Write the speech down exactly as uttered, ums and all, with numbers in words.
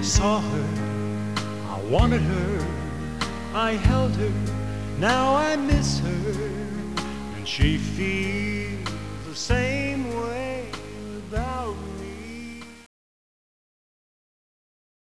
saw her, I wanted her, I held her, now I miss her, and she feels the same